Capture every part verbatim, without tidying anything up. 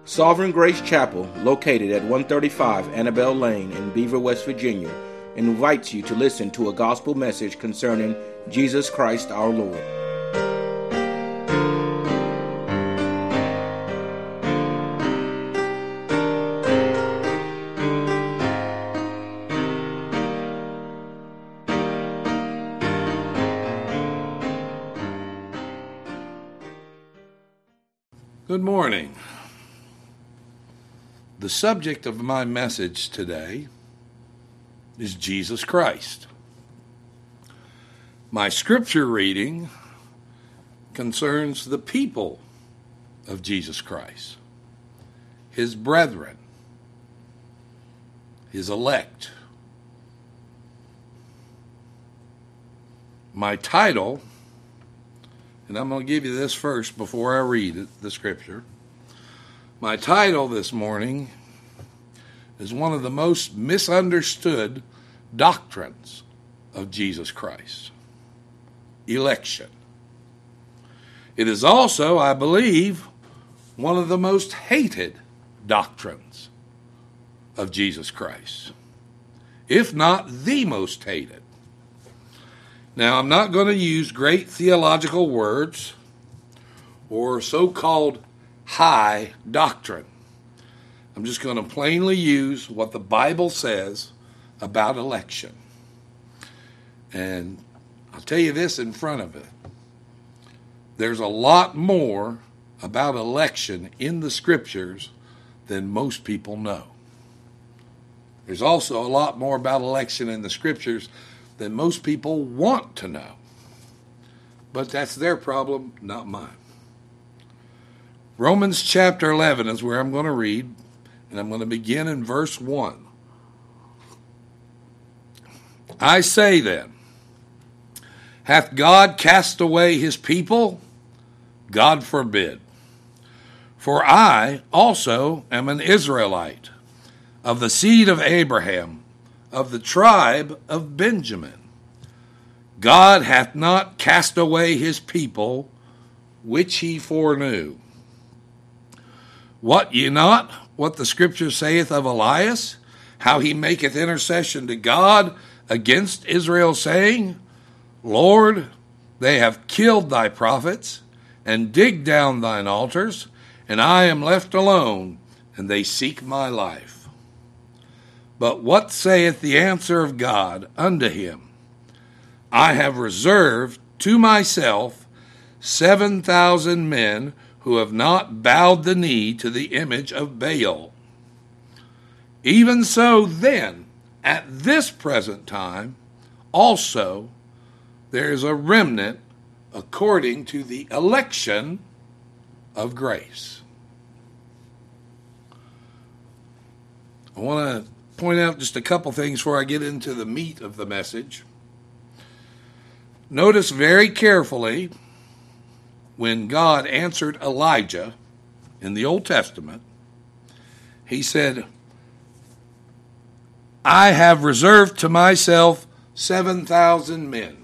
Sovereign Grace Chapel, located at one thirty-five Annabelle Lane in Beaver, West Virginia, invites you to listen to a gospel message concerning Jesus Christ our Lord. Good morning. The subject of my message today is Jesus Christ. My scripture reading concerns the people of Jesus Christ, his brethren, his elect. My title, and I'm going to give you this first before I read it, the scripture. My title this morning is one of the most misunderstood doctrines of Jesus Christ: election. It is also, I believe, one of the most hated doctrines of Jesus Christ, if not the most hated. Now, I'm not going to use great theological words or so-called high doctrine. I'm just going to plainly use what the Bible says about election. And I'll tell you this in front of it. There's a lot more about election in the scriptures than most people know. There's also a lot more about election in the scriptures than most people want to know. But that's their problem, not mine. Romans chapter eleven is where I'm going to read, and I'm going to begin in verse one. I say then, hath God cast away his people? God forbid. For I also am an Israelite, of the seed of Abraham, of the tribe of Benjamin. God hath not cast away his people, which he foreknew. Wot ye not what the scripture saith of Elias, how he maketh intercession to God against Israel, saying, Lord, they have killed thy prophets, and digged down thine altars, and I am left alone, and they seek my life. But what saith the answer of God unto him? I have reserved to myself seven thousand men who have not bowed the knee to the image of Baal. Even so then, at this present time, also there is a remnant according to the election of grace. I want to point out just a couple things before I get into the meat of the message. Notice very carefully when God answered Elijah in the Old Testament, he said, I have reserved to myself seven thousand men.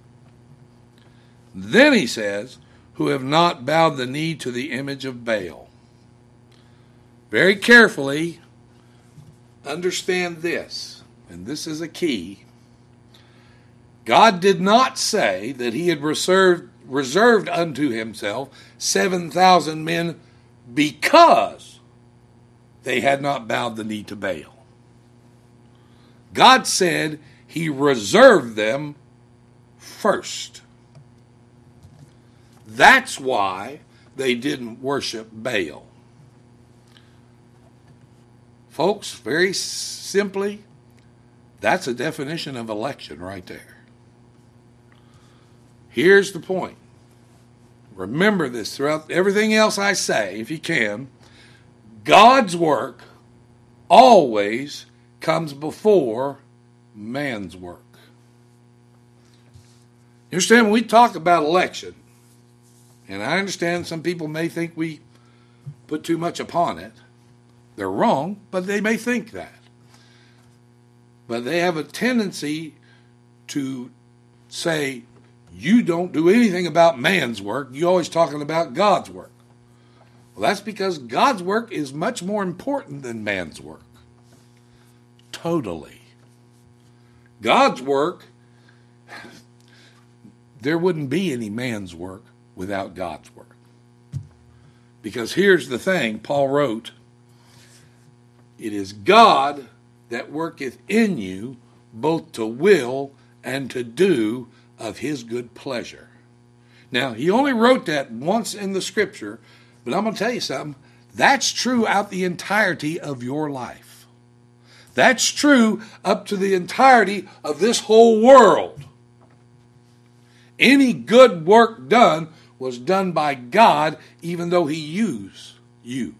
Then he says, who have not bowed the knee to the image of Baal. Very carefully, understand this, and this is a key. God did not say that he had reserved, reserved unto himself seven thousand men because they had not bowed the knee to Baal. God said he reserved them first. That's why they didn't worship Baal. Folks, very simply, that's a definition of election right there. Here's the point. Remember this throughout everything else I say, if you can. God's work always comes before man's work. You understand, when we talk about election, and I understand some people may think we put too much upon it. They're wrong, but they may think that. But they have a tendency to say, you don't do anything about man's work. You're always talking about God's work. Well, that's because God's work is much more important than man's work. Totally. God's work, there wouldn't be any man's work without God's work. Because here's the thing, Paul wrote, it is God that worketh in you both to will and to do of his good pleasure. Now, he only wrote that once in the scripture, but I'm going to tell you something. That's true out the entirety of your life. That's true up to the entirety of this whole world. Any good work done was done by God, even though he used you.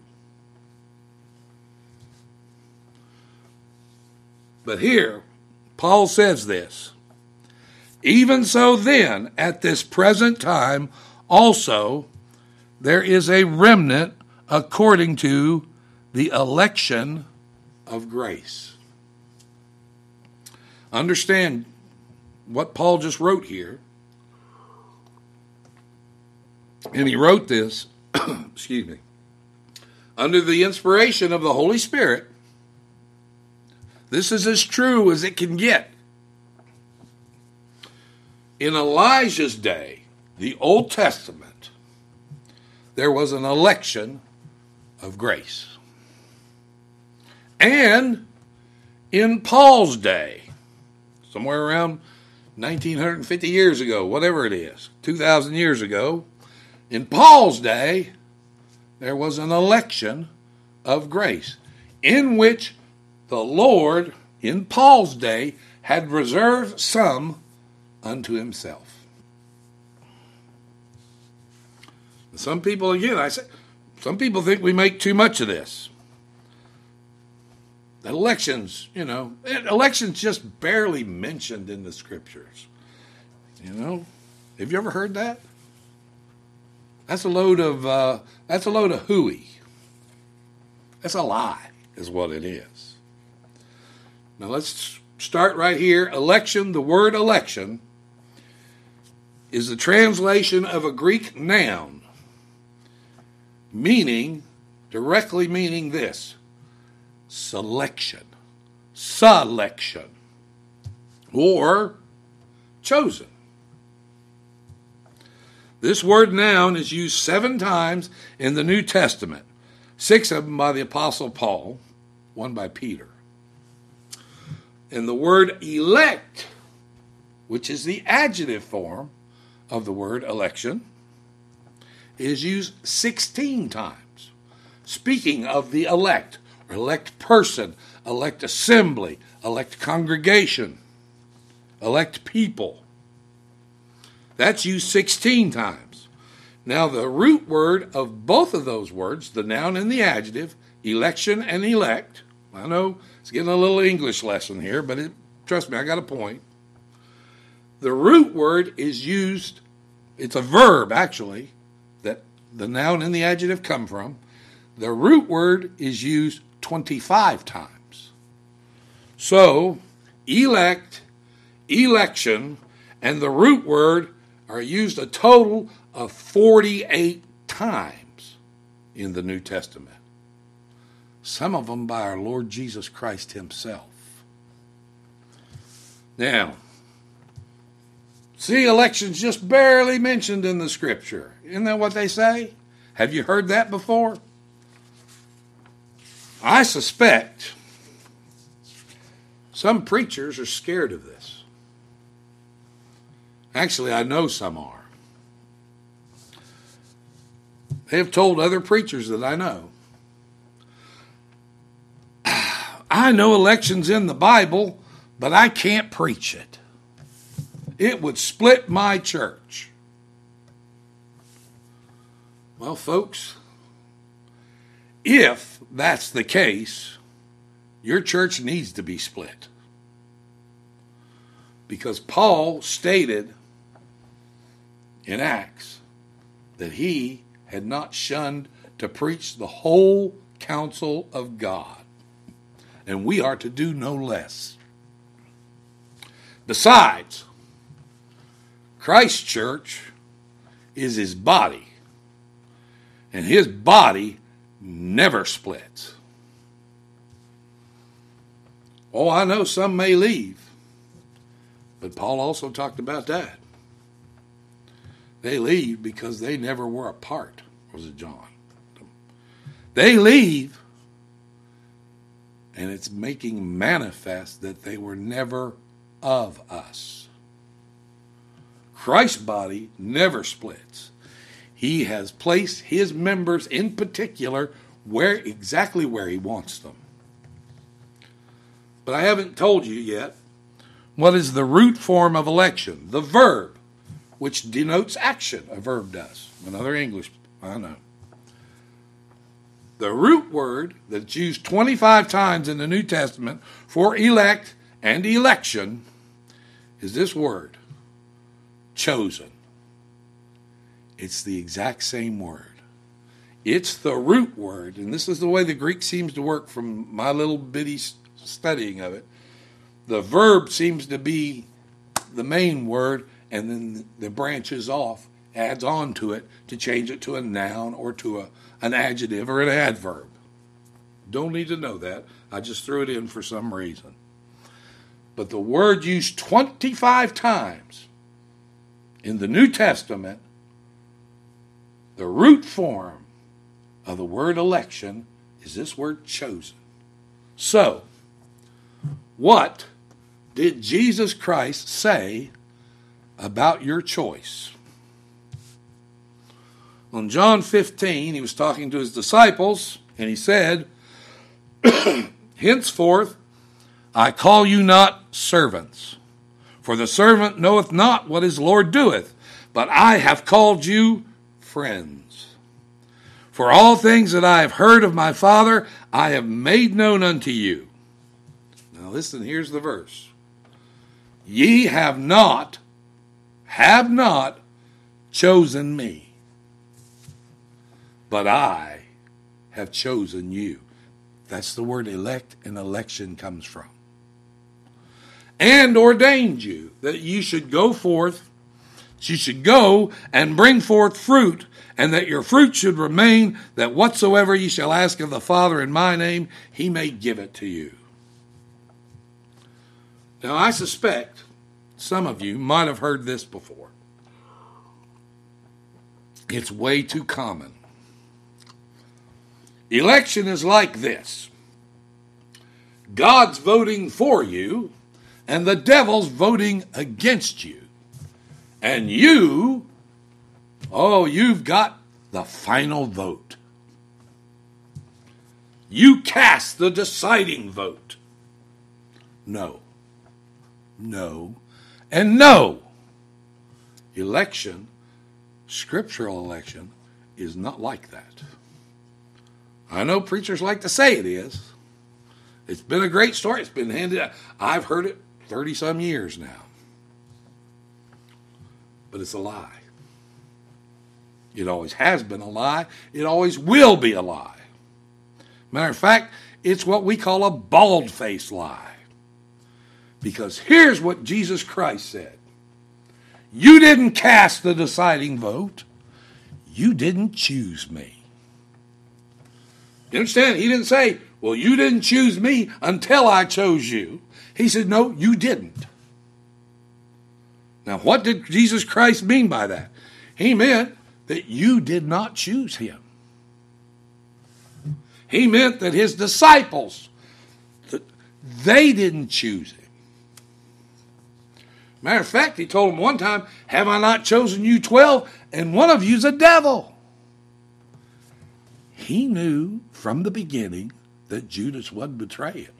But here, Paul says this, even so then, at this present time, also, there is a remnant according to the election of grace. Understand what Paul just wrote here. And he wrote this, excuse me, under the inspiration of the Holy Spirit. This is as true as it can get. In Elijah's day, the Old Testament, there was an election of grace. And in Paul's day, somewhere around nineteen fifty years ago, whatever it is, two thousand years ago, in Paul's day, there was an election of grace in which the Lord, in Paul's day, had reserved some unto himself. Some people, again, I say, some people think we make too much of this. That elections, you know, elections just barely mentioned in the scriptures. You know, have you ever heard that? That's a load of uh, that's a load of hooey. That's a lie, is what it is. Now let's start right here. Election, the word election, is the translation of a Greek noun, meaning, directly meaning this, selection, selection, or chosen. This word noun is used seven times in the New Testament, six of them by the Apostle Paul, one by Peter. And the word elect, which is the adjective form of the word election, is used sixteen times, speaking of the elect, or elect person, elect assembly, elect congregation, elect people. That's used sixteen times. Now, the root word of both of those words, the noun and the adjective, election and elect, I know it's getting a little English lesson here, but it, trust me, I got a point. The root word is used, it's a verb actually, that the noun and the adjective come from. The root word is used twenty-five times. So, elect, election, and the root word are used a total of forty-eight times in the New Testament. Some of them by our Lord Jesus Christ himself. Now, see, election's just barely mentioned in the scripture. Isn't that what they say? Have you heard that before? I suspect some preachers are scared of this. Actually, I know some are. They have told other preachers that I know. I know election's in the Bible, but I can't preach it. It would split my church. Well, folks, if that's the case, your church needs to be split. Because Paul stated in Acts that he had not shunned to preach the whole counsel of God. And we are to do no less. Besides, Christ's church is his body. And his body never splits. Oh, I know some may leave. But Paul also talked about that. They leave because they never were a part. Was it John? They leave, and it's making manifest that they were never of us. Christ's body never splits. He has placed his members in particular where exactly where he wants them. But I haven't told you yet what is the root form of election, the verb, which denotes action. A verb does. Another English, I know. The root word that's used twenty-five times in the New Testament for elect and election is this word, chosen. It's the exact same word. It's the root word, and this is the way the Greek seems to work from my little bitty studying of it. The verb seems to be the main word, and then the branches off, adds on to it to change it to a noun or to a, an adjective or an adverb. Don't need to know that. I just threw it in for some reason. But the word used twenty-five times in the New Testament, the root form of the word election is this word chosen. So, what did Jesus Christ say about your choice? On John fifteen, he was talking to his disciples, and he said, henceforth, I call you not servants, for the servant knoweth not what his Lord doeth, but I have called you friends. For all things that I have heard of my Father, I have made known unto you. Now listen, here's the verse. Ye have not, have not chosen me, but I have chosen you. That's the word elect and election comes from. And ordained you that you should go forth, you should go and bring forth fruit, and that your fruit should remain, that whatsoever ye shall ask of the Father in my name, he may give it to you. Now I suspect some of you might have heard this before. It's way too common. Election is like this. God's voting for you, and the devil's voting against you. And you, oh, you've got the final vote. You cast the deciding vote. No. No. And no. Election, scriptural election, is not like that. I know preachers like to say it is. It's been a great story. It's been handed out. I've heard it thirty-some years now. But it's a lie. It always has been a lie. It always will be a lie. Matter of fact, it's what we call a bald-faced lie. Because here's what Jesus Christ said. You didn't cast the deciding vote. You didn't choose me. You understand? He didn't say, well, you didn't choose me until I chose you. He said, no, you didn't. Now, what did Jesus Christ mean by that? He meant that you did not choose him. He meant that his disciples, that they didn't choose him. Matter of fact, he told them one time, have I not chosen you twelve? And one of you's a devil. He knew from the beginning that Judas would betray him.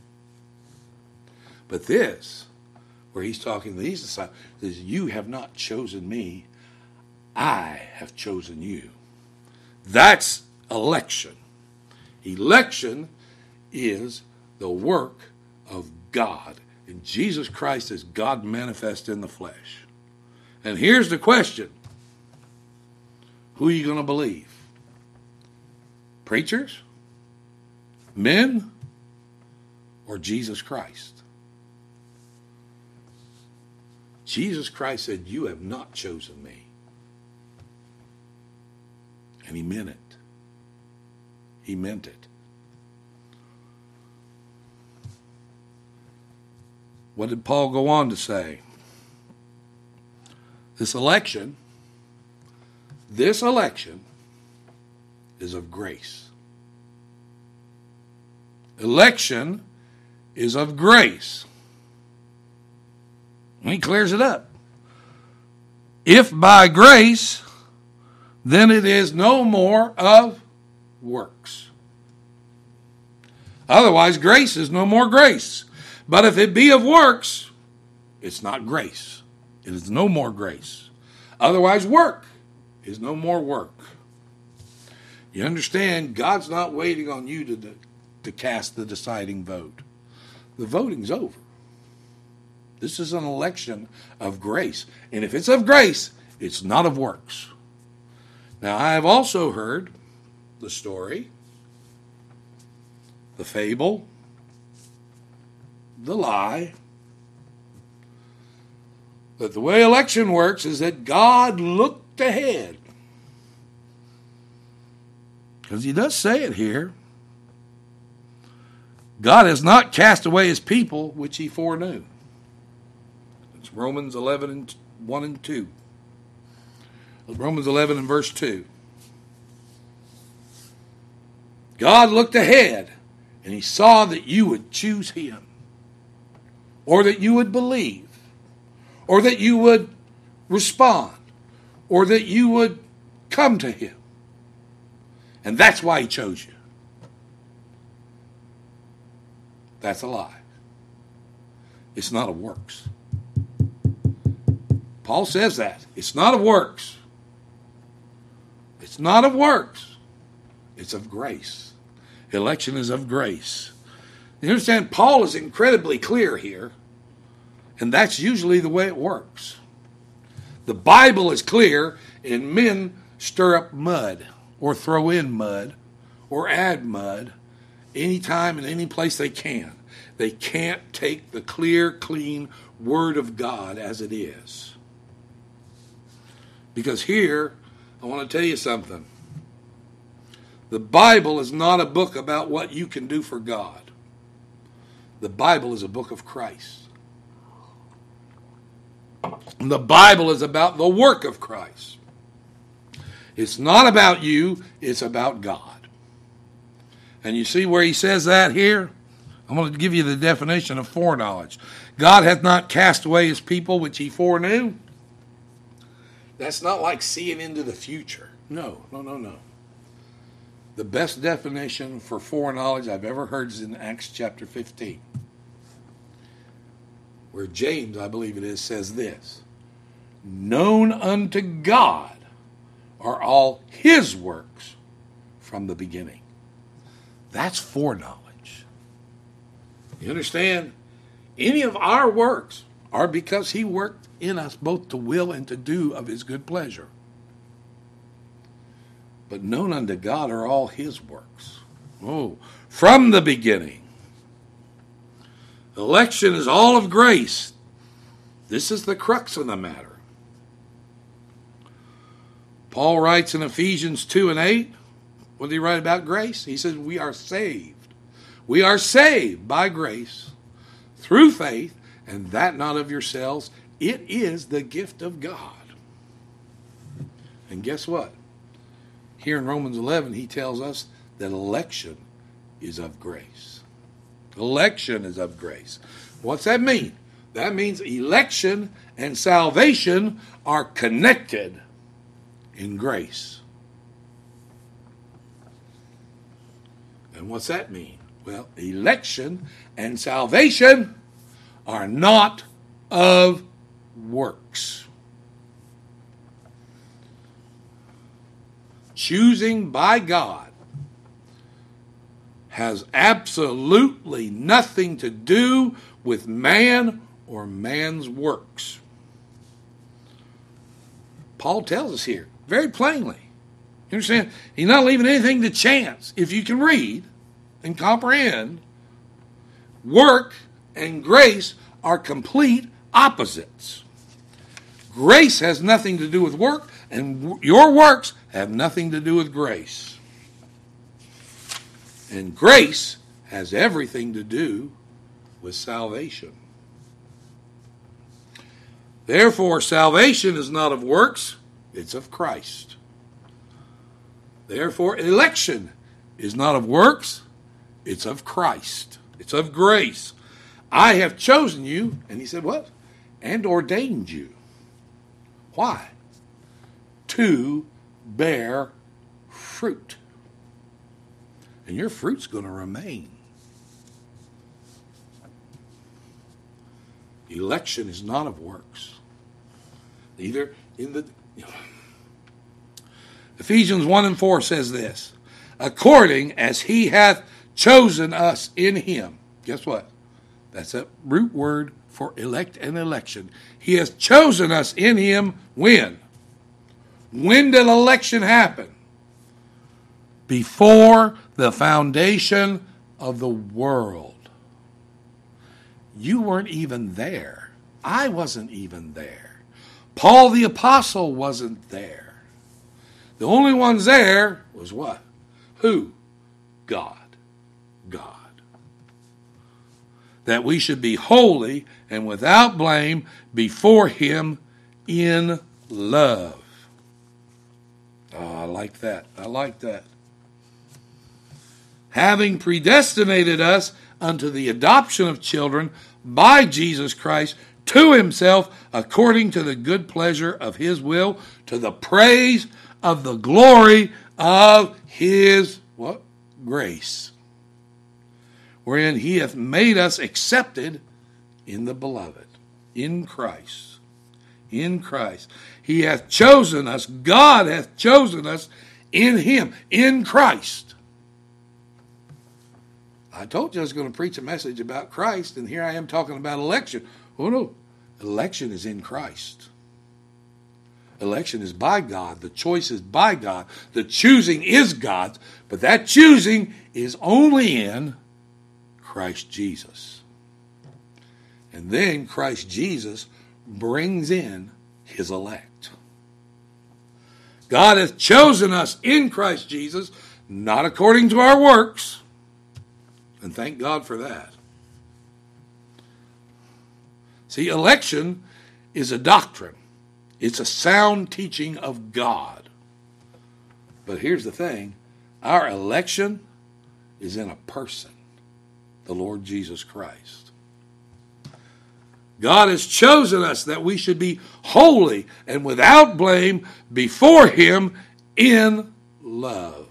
But this, where he's talking to these disciples, says, you have not chosen me, I have chosen you. That's election. Election is the work of God. And Jesus Christ is God manifest in the flesh. And here's the question. Who are you going to believe? Preachers? Men? Or Jesus Christ? Jesus Christ said, you have not chosen me. And he meant it. He meant it. What did Paul go on to say? This election, this election is of grace. Election is of grace. And he clears it up. If by grace, then it is no more of works. Otherwise, grace is no more grace. But if it be of works, it's not grace. It is no more grace. Otherwise, work is no more work. You understand, God's not waiting on you to, to cast the deciding vote. The voting's over. This is an election of grace. And if it's of grace, it's not of works. Now, I have also heard the story, the fable, the lie, that the way election works is that God looked ahead. Because he does say it here. God has not cast away his people which he foreknew. It's Romans eleven and one and two. Romans eleven and verse two. God looked ahead and he saw that you would choose him, or that you would believe, or that you would respond, or that you would come to him. And that's why he chose you. That's a lie. It's not of works. Paul says that. It's not of works. It's not of works. It's of grace. Election is of grace. You understand, Paul is incredibly clear here, and that's usually the way it works. The Bible is clear, and men stir up mud, or throw in mud, or add mud, anytime and any place they can. They can't take the clear, clean Word of God as it is. Because here, I want to tell you something. The Bible is not a book about what you can do for God. The Bible is a book of Christ. And the Bible is about the work of Christ. It's not about you, it's about God. And you see where he says that here? I'm going to give you the definition of foreknowledge. God hath not cast away his people which he foreknew. That's not like seeing into the future. No, no, no, no. The best definition for foreknowledge I've ever heard is in Acts chapter fifteen, where James, I believe it is, says this: known unto God are all his works from the beginning. That's foreknowledge. You understand? Any of our works are because he worked in us both to will and to do of his good pleasure. But known unto God are all his works. Oh, from the beginning. Election is all of grace. This is the crux of the matter. Paul writes in Ephesians two and eight, what did he write about grace? He says, we are saved. We are saved by grace through faith, and that not of yourselves. It is the gift of God. And guess what? Here in Romans eleven, he tells us that election is of grace. Election is of grace. What's that mean? That means election and salvation are connected in grace. And what's that mean? Well, election and salvation are not of works. Choosing by God has absolutely nothing to do with man or man's works. Paul tells us here very plainly. You understand? He's not leaving anything to chance. If you can read and comprehend, work and grace are complete opposites. Grace has nothing to do with work, and your works have nothing to do with grace. And grace has everything to do with salvation. Therefore, salvation is not of works, it's of Christ. Therefore, election is not of works, it's of Christ. It's of grace. I have chosen you, and he said what? And ordained you. Why? To bear fruit. And your fruit's going to remain. Election is not of works. Either in the... You know, Ephesians one and four says this, according as he hath chosen us in him. Guess what? That's a root word for elect and election. He has chosen us in him when? When did election happen? Before the foundation of the world. You weren't even there. I wasn't even there. Paul the apostle wasn't there. The only ones there was what? Who? God. God. That we should be holy and without blame before him in love. Oh, I like that. I like that. Having predestinated us unto the adoption of children by Jesus Christ to himself according to the good pleasure of his will, to the praise of the glory of his what? Grace, wherein he hath made us accepted in the beloved, in Christ. In Christ. He hath chosen us, God hath chosen us in him, in Christ. I told you I was going to preach a message about Christ, and here I am talking about election. Oh no, election is in Christ. Election is by God. The choice is by God. The choosing is God's. But that choosing is only in Christ Jesus. And then Christ Jesus brings in his elect. God hath chosen us in Christ Jesus, not according to our works. And thank God for that. See, election is a doctrine. It's a sound teaching of God. But here's the thing. Our election is in a person, the Lord Jesus Christ. God has chosen us that we should be holy and without blame before him in love.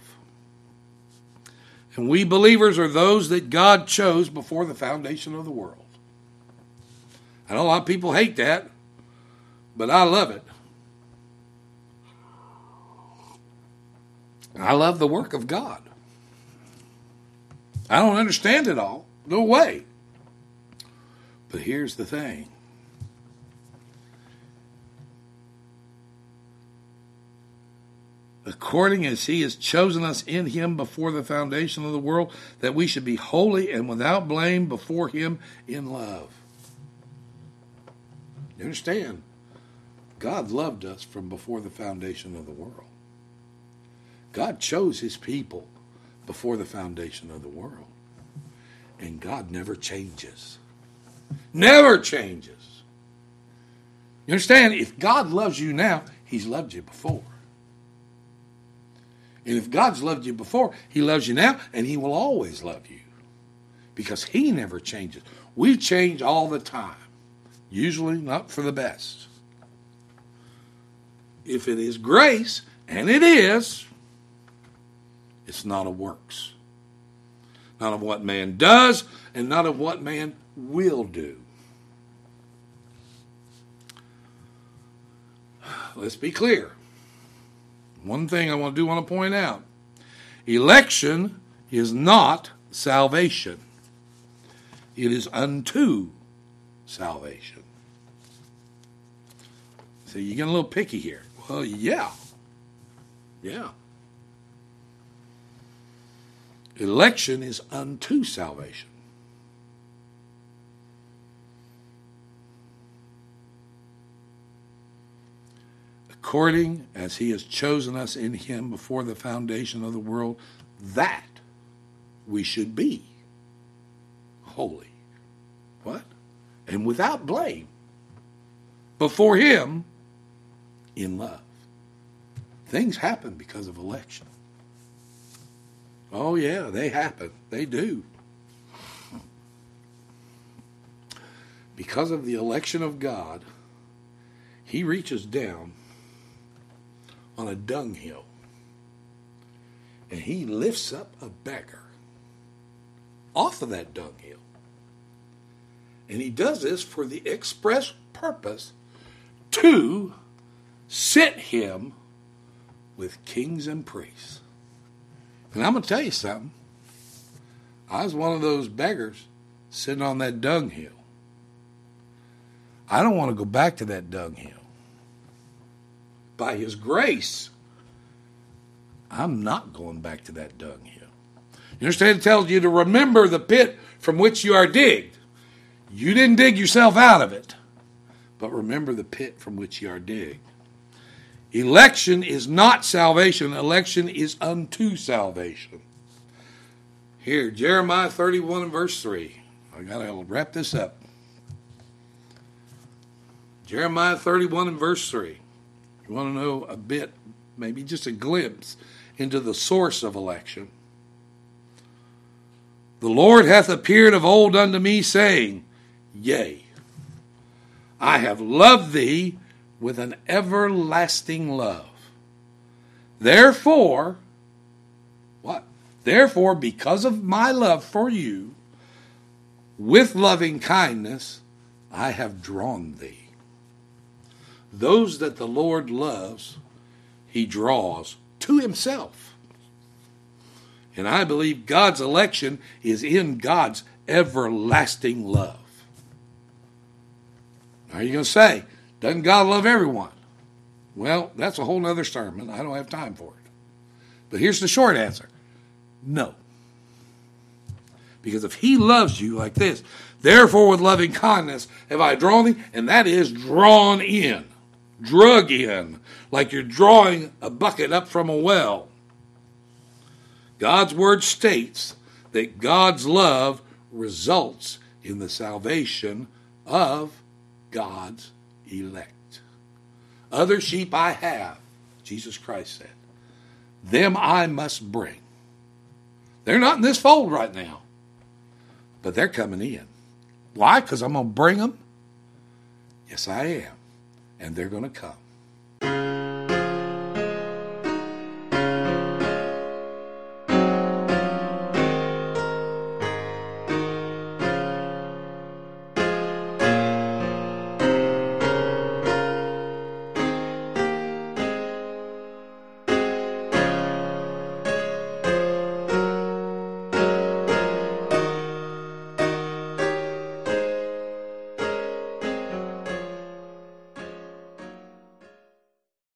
And we believers are those that God chose before the foundation of the world. I know a lot of people hate that, but I love it. I love the work of God. I don't understand it all. No way. But here's the thing. According as he has chosen us in him before the foundation of the world, that we should be holy and without blame before him in love. You understand? God loved us from before the foundation of the world. God chose his people before the foundation of the world. And God never changes. Never changes. You understand? If God loves you now, he's loved you before. And if God's loved you before, he loves you now, and he will always love you. Because he never changes. We change all the time. Usually not for the best. If it is grace, and it is, it's not of works. Not of what man does, and not of what man will do. Let's be clear. One thing I want to do want to point out. Election is not salvation. It is unto salvation. So you get a little picky here. Well, yeah. Yeah. Election is unto salvation. according as he has chosen us in him before the foundation of the world, that we should be holy. What? And without blame before him in love. Things happen because of election. Oh yeah, they happen. They do. Because of the election of God, he reaches down on a dunghill and he lifts up a beggar off of that dunghill. And he does this for the express purpose to sit him with kings and priests. And I'm going to tell you something. I was one of those beggars sitting on that dunghill. I don't want to go back to that dunghill. By his grace, I'm not going back to that dunghill. You understand? It tells you to remember the pit from which you are digged. You didn't dig yourself out of it, but remember the pit from which you are digged. Election is not salvation. Election is unto salvation. Here, Jeremiah thirty-one and verse three. I got to wrap this up. Jeremiah thirty-one and verse three. You want to know a bit, maybe just a glimpse into the source of election. The Lord hath appeared of old unto me, saying, Yea, I have loved thee with an everlasting love. Therefore, what? Therefore, because of my love for you, with loving kindness, I have drawn thee. Those that the Lord loves, he draws to himself. And I believe God's election is in God's everlasting love. Now you're going to say, doesn't God love everyone? Well, that's a whole other sermon. I don't have time for it. But here's the short answer. No. Because if he loves you like this, therefore with loving kindness have I drawn thee, and that is drawn in, drug in, like you're drawing a bucket up from a well. God's word states that God's love results in the salvation of God's elect. Other sheep I have, Jesus Christ said, them I must bring. They're not in this fold right now, but they're coming in. Why? Because I'm going to bring them? Yes, I am. And they're going to come.